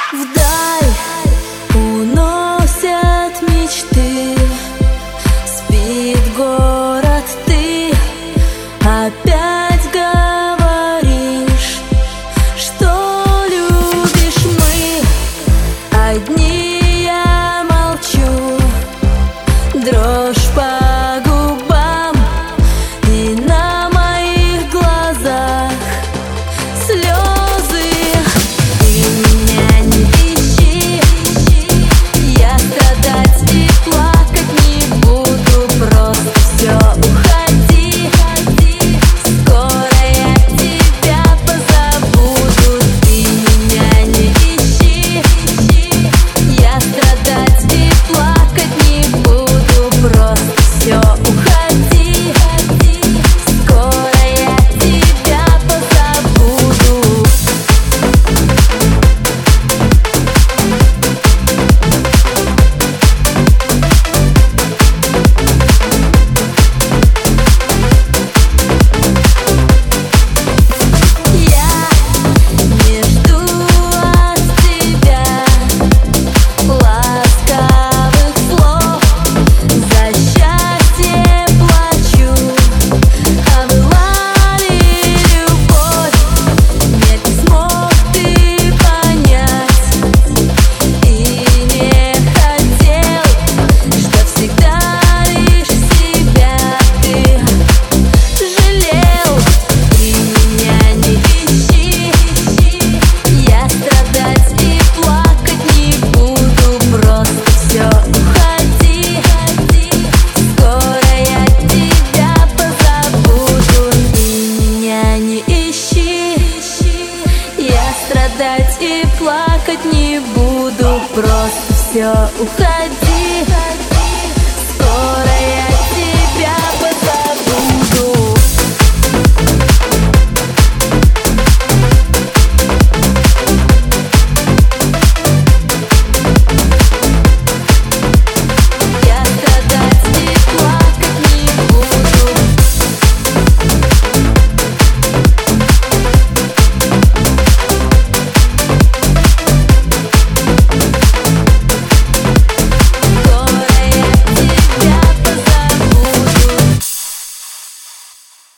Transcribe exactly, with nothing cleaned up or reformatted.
Вдаль уносят мечты, спит город, ты опять говоришь, что любишь. Мы одни, я молчу, дрожь по губам, и на моих глазах слезы. Ты меня не ищи, я страдать и плакать не буду, просто все, уходи, скоро я тебя позабуду. Ты меня не ищи, я страдать и плакать не буду, просто все, уходи, скоро я тебя позабуду. Я не жду от тебя ласковых слов, за счастье плачу, а была ли любовь? Нет, не смог ты понять и не хотел, что всегда лишь себя ты жалел. Ты меня не ищи, я страдать и плакать не буду, просто все, уходи, скоро я тебя позабуду. Ты меня не ищи, я страдать и плакать не буду, просто все, уходи.